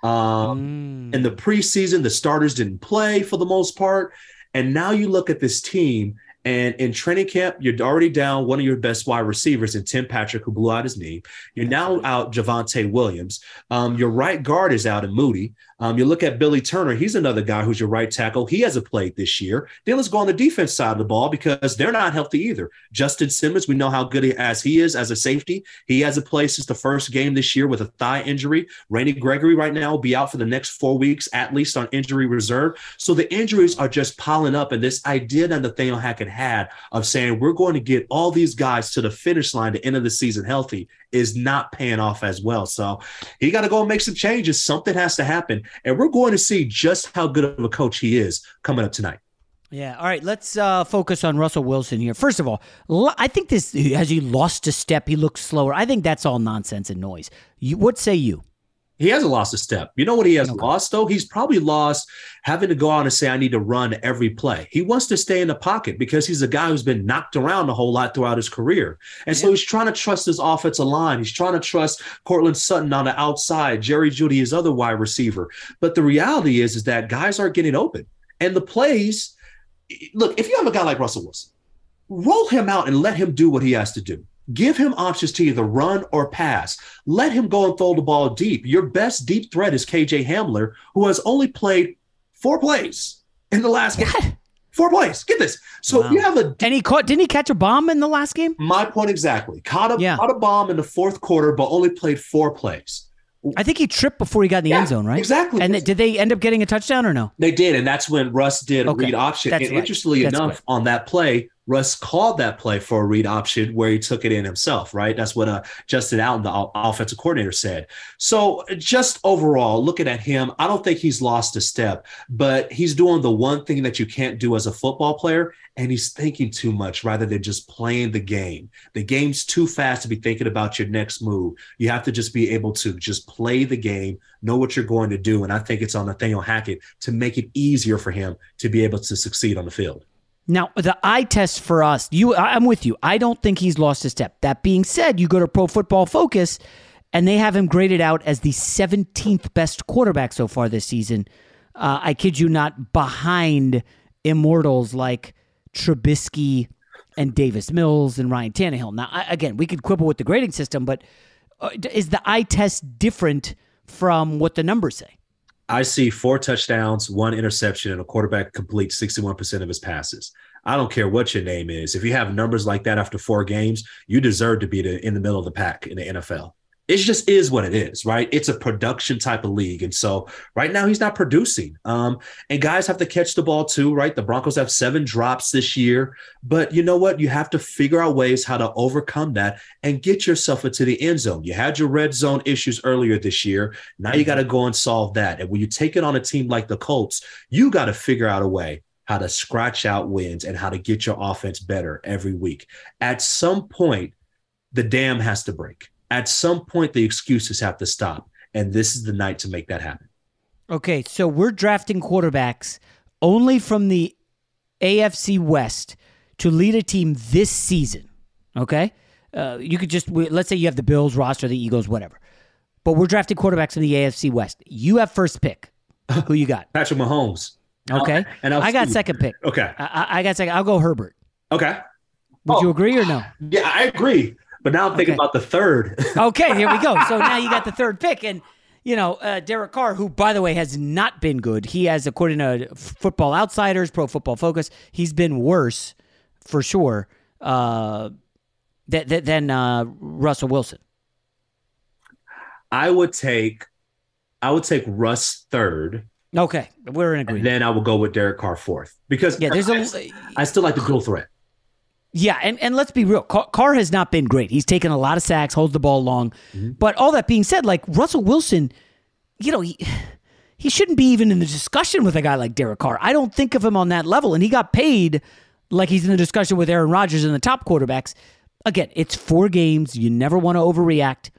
[SPEAKER 10] In the preseason, the starters didn't play for the most part. And now you look at this team, and in training camp, you're already down one of your best wide receivers in Tim Patrick, who blew out his knee. You're now out Javonte Williams. Your right guard is out in Moody. You look at Billy Turner. He's another guy who's your right tackle. He hasn't played this year. Then let's go on the defense side of the ball because they're not healthy either. Justin Simmons, we know how good he is as a safety. He hasn't played since the first game this year with a thigh injury. Randy Gregory right now will be out for the next 4 weeks, at least on injury reserve. So the injuries are just piling up. And this idea that Nathaniel Hackett had of saying we're going to get all these guys to the finish line, the end of the season healthy, is not paying off as well. So he got to go and make some changes. Something has to happen. And we're going to see just how good of a coach he is coming up tonight.
[SPEAKER 7] Yeah. All right. Let's focus on Russell Wilson here. First of all, I think has he lost a step? He looks slower. I think that's all nonsense and noise. What say you?
[SPEAKER 10] He hasn't lost a step. You know what he has lost, though? He's probably lost having to go out and say, I need to run every play. He wants to stay in the pocket because he's a guy who's been knocked around a whole lot throughout his career. And so he's trying to trust his offensive line. He's trying to trust Cortland Sutton on the outside, Jerry Jeudy, his other wide receiver. But the reality is that guys aren't getting open. And the plays, look, if you have a guy like Russell Wilson, roll him out and let him do what he has to do. Give him options to either run or pass. Let him go and throw the ball deep. Your best deep threat is KJ Hamler, who has only played 4 plays in the last game. 4 plays. Get this. So you have
[SPEAKER 7] and didn't he catch a bomb in the last game?
[SPEAKER 10] My point exactly. Caught a bomb in the fourth quarter, but only played 4 plays.
[SPEAKER 7] I think he tripped before he got in the end zone, right?
[SPEAKER 10] Exactly.
[SPEAKER 7] And did they end up getting a touchdown or no?
[SPEAKER 10] They did, and that's when Russ did a read option. And interestingly enough, on that play, Russ called that play for a read option where he took it in himself, right? That's what Justin Allen, the offensive coordinator, said. So just overall, looking at him, I don't think he's lost a step, but he's doing the one thing that you can't do as a football player, and he's thinking too much rather than just playing the game. The game's too fast to be thinking about your next move. You have to just be able to just play the game, know what you're going to do, and I think it's on Nathaniel Hackett to make it easier for him to be able to succeed on the field.
[SPEAKER 7] Now, the eye test for us, I'm with you. I don't think he's lost a step. That being said, you go to Pro Football Focus, and they have him graded out as the 17th best quarterback so far this season. I kid you not, behind immortals like Trubisky and Davis Mills and Ryan Tannehill. Now, again, we could quibble with the grading system, but is the eye test different from what the numbers say?
[SPEAKER 10] I see 4 touchdowns, 1 interception, and a quarterback completes 61% of his passes. I don't care what your name is. If you have numbers like that after 4 games, you deserve to be in the middle of the pack in the NFL. It just is what it is, right? It's a production type of league. And so right now he's not producing. And guys have to catch the ball too, right? The Broncos have 7 drops this year. But you know what? You have to figure out ways how to overcome that and get yourself into the end zone. You had your red zone issues earlier this year. Now you got to go and solve that. And when you take it on a team like the Colts, you got to figure out a way how to scratch out wins and how to get your offense better every week. At some point, the dam has to break. At some point, the excuses have to stop, and this is the night to make that happen.
[SPEAKER 7] Okay, so we're drafting quarterbacks only from the AFC West to lead a team this season, okay? You could just, let's say you have the Bills roster, the Eagles, whatever. But we're drafting quarterbacks from the AFC West. You have first pick. Who you got?
[SPEAKER 10] Patrick Mahomes.
[SPEAKER 7] Okay. And I got second pick.
[SPEAKER 10] Okay.
[SPEAKER 7] I got second. I'll go Herbert.
[SPEAKER 10] Okay.
[SPEAKER 7] Would you agree or no?
[SPEAKER 10] Yeah, I agree. But now I'm thinking about the third.
[SPEAKER 7] Okay, here we go. So now you got the third pick. And, Derek Carr, who, by the way, has not been good. He has, according to Football Outsiders, Pro Football Focus, he's been worse, for sure, than Russell Wilson.
[SPEAKER 10] I would take Russ third.
[SPEAKER 7] Okay, we're in agreement.
[SPEAKER 10] And then I will go with Derek Carr fourth. Because I still like the dual threat.
[SPEAKER 7] Yeah, and let's be real. Carr has not been great. He's taken a lot of sacks, holds the ball long. Mm-hmm. But all that being said, like Russell Wilson, he shouldn't be even in the discussion with a guy like Derek Carr. I don't think of him on that level. And he got paid like he's in the discussion with Aaron Rodgers and the top quarterbacks. Again, it's 4 games. You never want to overreact.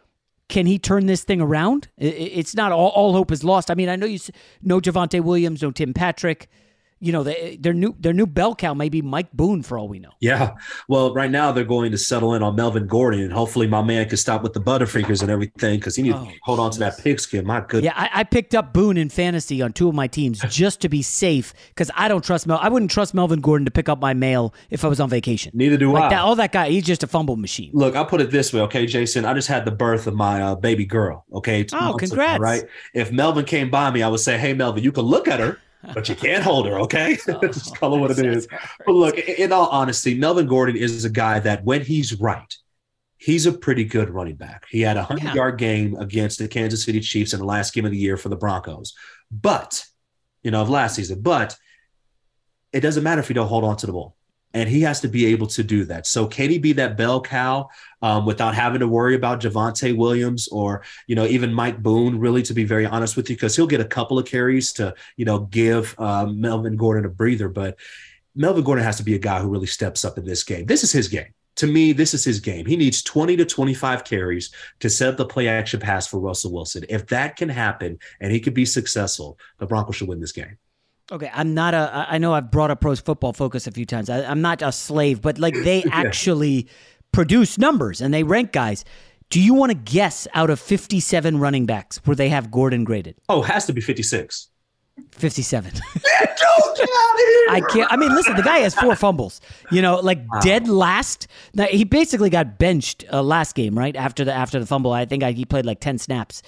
[SPEAKER 7] Can he turn this thing around? It's not all hope is lost. I mean, I know no Javonte Williams, no Tim Patrick. You know, their new bell cow may be Mike Boone for all we know.
[SPEAKER 10] Yeah. Well, right now they're going to settle in on Melvin Gordon, and hopefully my man can stop with the Butterfingers and everything because he needs to hold on to that pigskin. My goodness.
[SPEAKER 7] Yeah, I picked up Boone in fantasy on 2 of my teams just to be safe because I don't trust I wouldn't trust Melvin Gordon to pick up my mail if I was on vacation.
[SPEAKER 10] Neither do I.
[SPEAKER 7] That guy, he's just a fumble machine.
[SPEAKER 10] Look, I'll put it this way, okay, Jason? I just had the birth of my baby girl, okay?
[SPEAKER 7] Congrats.
[SPEAKER 10] Ago, right? If Melvin came by me, I would say, hey, Melvin, you can look at her, but you can't hold her, okay? Just call it what it is. But look, in all honesty, Melvin Gordon is a guy that when he's right, he's a pretty good running back. He had a 100-yard game against the Kansas City Chiefs in the last game of the year for the Broncos. But, of last season. But it doesn't matter if you don't hold on to the ball. And he has to be able to do that. So can he be that bell cow without having to worry about Javonte Williams or, even Mike Boone, really, to be very honest with you, because he'll get a couple of carries to, give Melvin Gordon a breather. But Melvin Gordon has to be a guy who really steps up in this game. This is his game. To me, this is his game. He needs 20 to 25 carries to set up the play action pass for Russell Wilson. If that can happen and he could be successful, the Broncos should win this game.
[SPEAKER 7] Okay, I know I've brought up Pro Football Focus a few times. I'm not a slave, but they actually produce numbers and they rank guys. Do you want to guess out of 57 running backs where they have Gordon graded?
[SPEAKER 10] Oh, it has to be 56.
[SPEAKER 7] 57.
[SPEAKER 10] Get out of here!
[SPEAKER 7] I can't. I mean, listen, the guy has 4 fumbles. Dead last. Now, he basically got benched last game, right? After the fumble, I think he played like 10 snaps.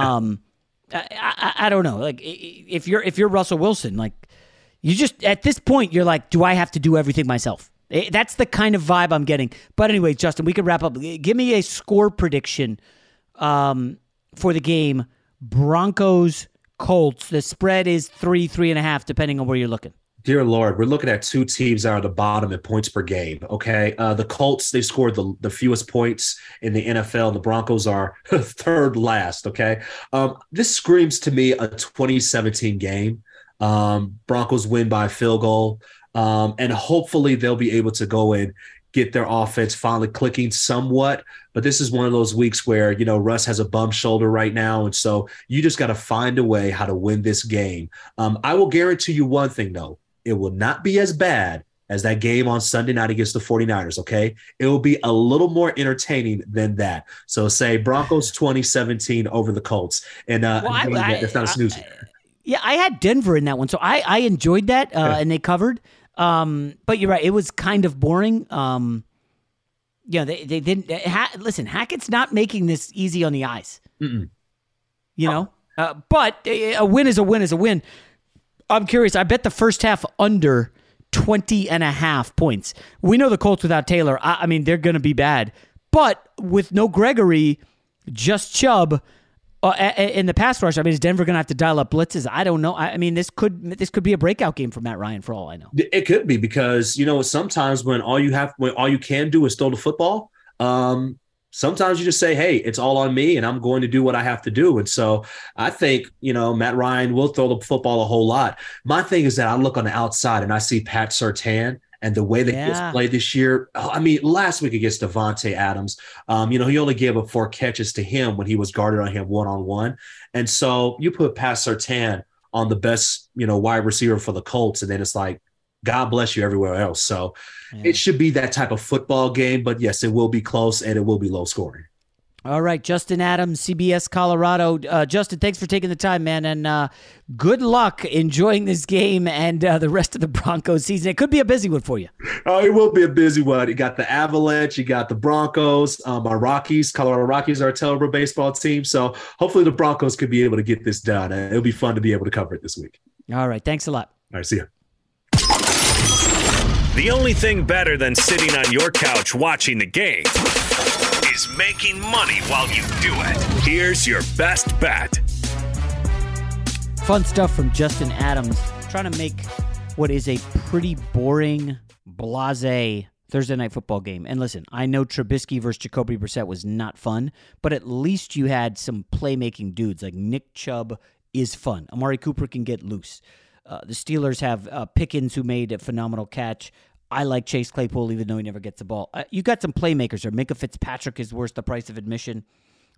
[SPEAKER 7] I don't know. If you're Russell Wilson, you just at this point you're like, do I have to do everything myself? That's the kind of vibe I'm getting. But anyway, Justin, we could wrap up. Give me a score prediction for the game. Broncos Colts. The spread is 3.5, depending on where you're looking.
[SPEAKER 10] Dear Lord, we're looking at 2 teams that are at the bottom in points per game, okay? The Colts, they scored the fewest points in the NFL, and the Broncos are third last, okay? This screams to me a 2017 game. Broncos win by a field goal, and hopefully they'll be able to go and get their offense finally clicking somewhat. But this is one of those weeks where, Russ has a bum shoulder right now, and so you just got to find a way how to win this game. I will guarantee you one thing, though. It will not be as bad as that game on Sunday night against the 49ers, okay? It will be a little more entertaining than that. So say Broncos 2017 over the Colts. And it's not a snoozer.
[SPEAKER 7] I had Denver in that one, so I enjoyed that, and they covered. But you're right, it was kind of boring. They didn't listen. Hackett's not making this easy on the eyes. But a win is a win is a win. I'm curious. I bet the first half under 20.5 points. We know the Colts without Taylor. I mean, they're going to be bad. But with no Gregory, just Chubb in the pass rush, I mean, is Denver going to have to dial up blitzes? I don't know. I mean, this could be a breakout game for Matt Ryan for all I know.
[SPEAKER 10] It could be because, sometimes when all you can do is throw the football, sometimes you just say, hey, it's all on me and I'm going to do what I have to do. And so I think, Matt Ryan will throw the football a whole lot. My thing is that I look on the outside and I see Pat Surtain and the way that he has played this year. I mean, last week against Devontae Adams, he only gave up 4 catches to him when he was guarded on him one-on-one. And so you put Pat Surtain on the best, wide receiver for the Colts, and then it's like, God bless you everywhere else. So it should be that type of football game. But, yes, it will be close and it will be low scoring.
[SPEAKER 7] All right, Justin Adams, CBS Colorado. Justin, thanks for taking the time, man, and good luck enjoying this game and the rest of the Broncos season. It could be a busy one for you.
[SPEAKER 10] Oh, it will be a busy one. You got the Avalanche, you got the Broncos, our Rockies. Colorado Rockies are a terrible baseball team, so hopefully the Broncos could be able to get this done. It'll be fun to be able to cover it this week.
[SPEAKER 7] All right, thanks a lot.
[SPEAKER 10] All right, see you.
[SPEAKER 4] The only thing better than sitting on your couch watching the game is making money while you do it. Here's your best bet.
[SPEAKER 7] Fun stuff from Justin Adams, trying to make what is a pretty boring, blasé Thursday night football game. And listen, I know Trubisky versus Jacoby Brissett was not fun, but at least you had some playmaking dudes. Like Nick Chubb is fun. Amari Cooper can get loose. The Steelers have Pickens, who made a phenomenal catch. I like Chase Claypool, even though he never gets the ball. You got some playmakers there. Minka Fitzpatrick is worth the price of admission.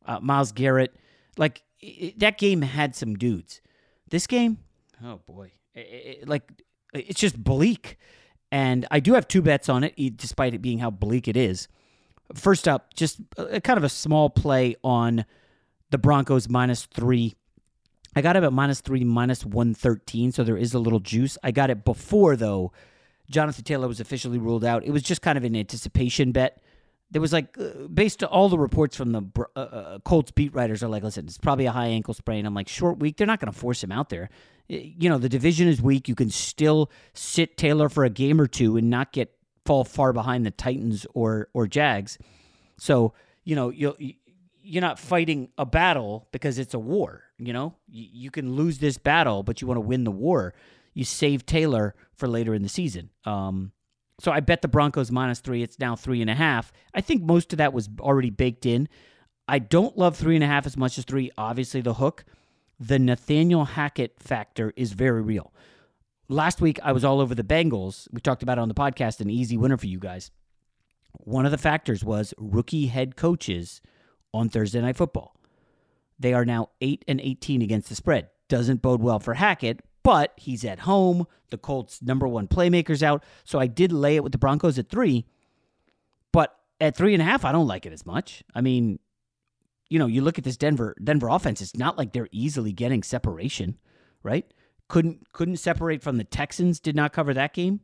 [SPEAKER 7] Myles Garrett. Like, that game had some dudes. This game, oh boy, it's just bleak. And I do have 2 bets on it, despite it being how bleak it is. First up, just kind of a small play on the Broncos -3. I got it at -3, -113, so there is a little juice. I got it before, though, Jonathan Taylor was officially ruled out. It was just kind of an anticipation bet. There was based on all the reports from the Colts beat writers are like, listen, it's probably a high ankle sprain. I'm like, short week, they're not going to force him out there. The division is weak. You can still sit Taylor for a game or 2 and not fall far behind the Titans or Jags. So, you're not fighting a battle because it's a war. You can lose this battle, but you want to win the war. You save Taylor for later in the season. So I bet the Broncos -3. It's now 3.5. I think most of that was already baked in. I don't love 3.5 as much as 3. Obviously, the hook. The Nathaniel Hackett factor is very real. Last week, I was all over the Bengals. We talked about it on the podcast, an easy winner for you guys. One of the factors was rookie head coaches on Thursday Night Football. They are now 8-18 against the spread. Doesn't bode well for Hackett, but he's at home. The Colts' #1 playmaker's out. So I did lay it with the Broncos at 3. But at 3.5, I don't like it as much. I mean, you look at this Denver offense. It's not like they're easily getting separation, right? Couldn't separate from the Texans. Did not cover that game.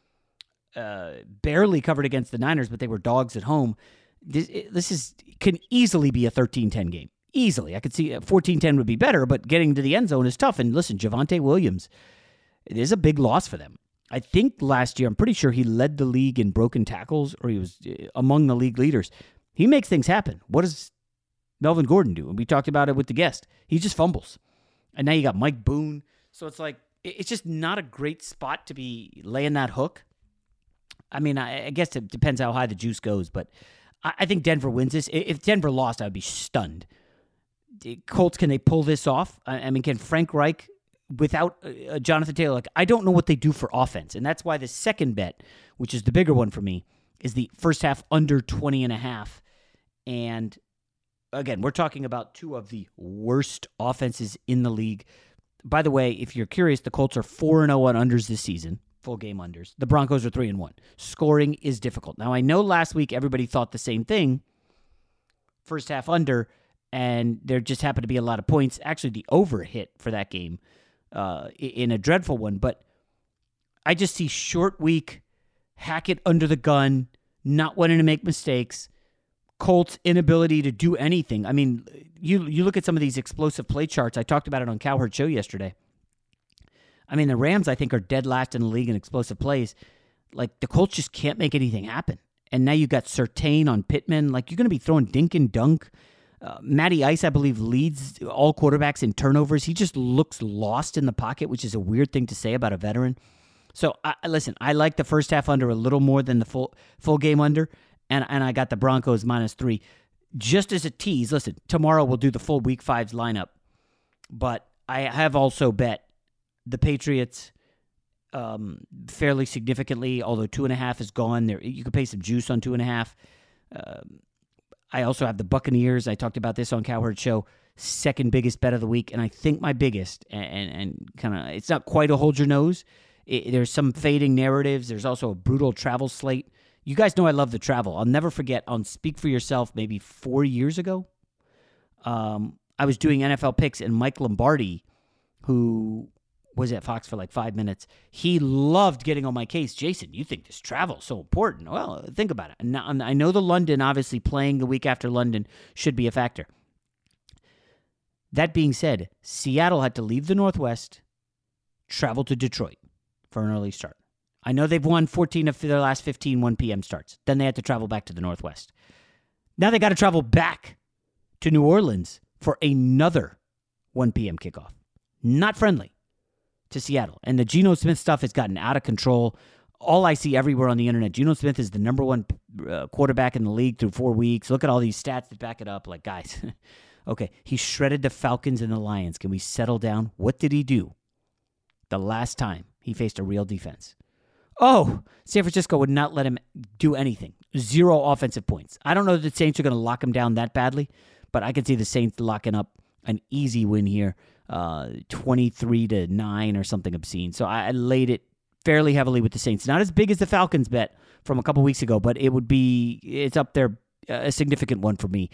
[SPEAKER 7] Barely covered against the Niners, but they were dogs at home. This can easily be a 13-10 game. Easily. I could see 14-10 would be better, but getting to the end zone is tough. And listen, Javonte Williams, it is a big loss for them. I think last year, I'm pretty sure he led the league in broken tackles, or he was among the league leaders. He makes things happen. What does Melvin Gordon do? And we talked about it with the guest. He just fumbles. And now you got Mike Boone. So it's like, it's just not a great spot to be laying that hook. I mean, I guess it depends how high the juice goes, but I think Denver wins this. If Denver lost, I would be stunned. Colts, can they pull this off? I mean, can Frank Reich, without Jonathan Taylor, I don't know what they do for offense. And that's why the second bet, which is the bigger one for me, is the first half under 20.5. And again, we're talking about 2 of the worst offenses in the league. By the way, if you're curious, the Colts are 4-0 on unders this season, full game unders. The Broncos are 3-1. Scoring is difficult. Now, I know last week everybody thought the same thing, first half under, and there just happened to be a lot of points. Actually, the over hit for that game in a dreadful one, but I just see short week, Hackett under the gun, not wanting to make mistakes, Colts' inability to do anything. I mean, you look at some of these explosive play charts. I talked about it on Cowherd Show yesterday. I mean, the Rams, I think, are dead last in the league in explosive plays. Like, the Colts just can't make anything happen. And now you got Surtain on Pittman. Like, you're going to be throwing dink and dunk. Matty Ice, I believe, leads all quarterbacks in turnovers. He just looks lost in the pocket, which is a weird thing to say about a veteran. So, listen, I like the first half under a little more than the full game under, and I got the Broncos -3. Just as a tease, listen, tomorrow we'll do the full Week 5's lineup, but I have also bet the Patriots fairly significantly, although 2.5 is gone. There, you could pay some juice on 2.5. I also have the Buccaneers. I talked about this on Cowherd Show. Second biggest bet of the week, and I think my biggest. And kind of, it's not quite a hold your nose. There's some fading narratives. There's also a brutal travel slate. You guys know I love the travel. I'll never forget on Speak for Yourself maybe 4 years ago. I was doing NFL picks, and Mike Lombardi, who was at Fox for like 5 minutes, he loved getting on my case. Jason, you think this travel is so important? Well, think about it. Now, I know the London, obviously playing the week after London should be a factor. That being said, Seattle had to leave the Northwest, travel to Detroit for an early start. I know they've won 14 of their last 15 1 p.m. starts. Then they had to travel back to the Northwest. Now they got to travel back to New Orleans for another 1 p.m. kickoff. Not friendly to Seattle. And the Geno Smith stuff has gotten out of control. All I see everywhere on the internet, Geno Smith is the #1 quarterback in the league through 4 weeks. Look at all these stats that back it up. Like, guys, okay, he shredded the Falcons and the Lions. Can we settle down? What did he do the last time he faced a real defense? Oh, San Francisco would not let him do anything. 0 offensive points. I don't know that the Saints are going to lock him down that badly, but I could see the Saints locking up an easy win here, 23-9 or something obscene. So I laid it fairly heavily with the Saints. Not as big as the Falcons bet from a couple weeks ago, but it's up there, a significant one for me.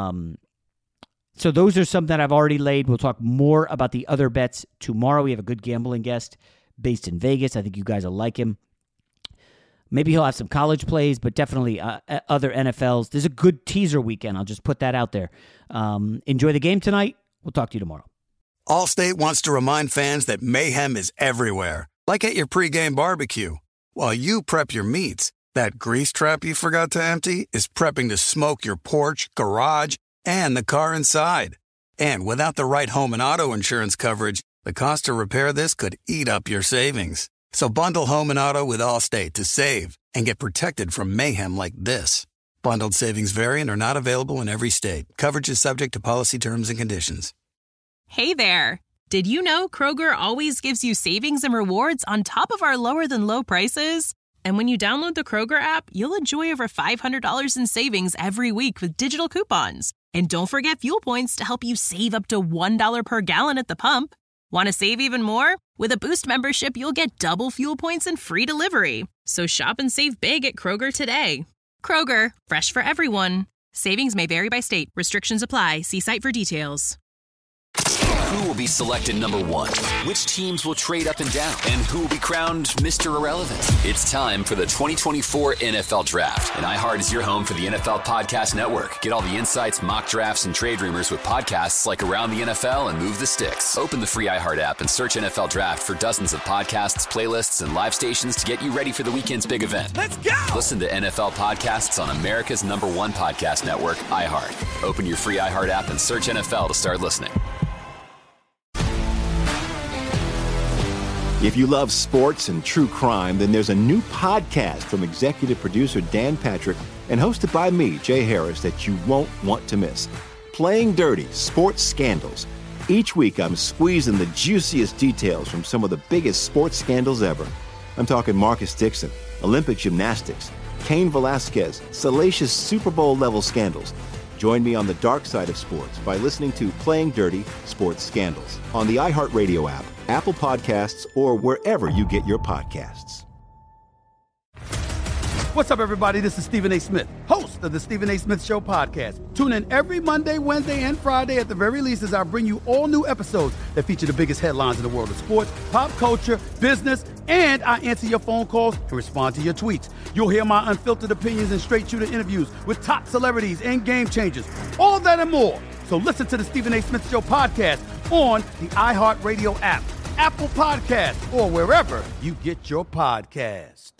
[SPEAKER 7] So those are some that I've already laid. We'll talk more about the other bets tomorrow. We have a good gambling guest based in Vegas. I think you guys will like him. Maybe he'll have some college plays, but definitely other NFLs. There's a good teaser weekend. I'll just put that out there. Enjoy the game tonight. We'll talk to you tomorrow.
[SPEAKER 1] Allstate wants to remind fans that mayhem is everywhere, like at your pregame barbecue. While you prep your meats, that grease trap you forgot to empty is prepping to smoke your porch, garage, and the car inside. And without the right home and auto insurance coverage, the cost to repair this could eat up your savings. So bundle home and auto with Allstate to save and get protected from mayhem like this. Bundled savings vary and are not available in every state. Coverage is subject to policy terms and conditions.
[SPEAKER 8] Hey there! Did you know Kroger always gives you savings and rewards on top of our lower-than-low prices? And when you download the Kroger app, you'll enjoy over $500 in savings every week with digital coupons. And don't forget fuel points to help you save up to $1 per gallon at the pump. Want to save even more? With a Boost membership, you'll get double fuel points and free delivery. So shop and save big at Kroger today. Kroger, fresh for everyone. Savings may vary by state. Restrictions apply. See site for details.
[SPEAKER 3] Who will be selected number one? Which teams will trade up and down? And who will be crowned Mr. Irrelevant? It's time for the 2024 NFL Draft. And iHeart is your home for the NFL Podcast Network. Get all the insights, mock drafts, and trade rumors with podcasts like Around the NFL and Move the Sticks. Open the free iHeart app and search NFL Draft for dozens of podcasts, playlists, and live stations to get you ready for the weekend's big event. Let's go! Listen to NFL podcasts on America's #1 podcast network, iHeart. Open your free iHeart app and search NFL to start listening.
[SPEAKER 5] If you love sports and true crime, then there's a new podcast from executive producer Dan Patrick and hosted by me, Jay Harris, that you won't want to miss. Playing Dirty: Sports Scandals. Each week, I'm squeezing the juiciest details from some of the biggest sports scandals ever. I'm talking Marcus Dixon, Olympic gymnastics, Cain Velasquez, salacious Super Bowl-level scandals. Join me on the dark side of sports by listening to Playing Dirty: Sports Scandals on the iHeartRadio app, Apple Podcasts, or wherever you get your podcasts.
[SPEAKER 6] What's up, everybody? This is Stephen A. Smith, host of the Stephen A. Smith Show podcast. Tune in every Monday, Wednesday, and Friday at the very least as I bring you all new episodes that feature the biggest headlines in the world of sports, pop culture, business, and I answer your phone calls and respond to your tweets. You'll hear my unfiltered opinions and straight-shooter interviews with top celebrities and game changers. All that and more. So listen to the Stephen A. Smith Show podcast on the iHeartRadio app, Apple Podcasts, or wherever you get your podcasts.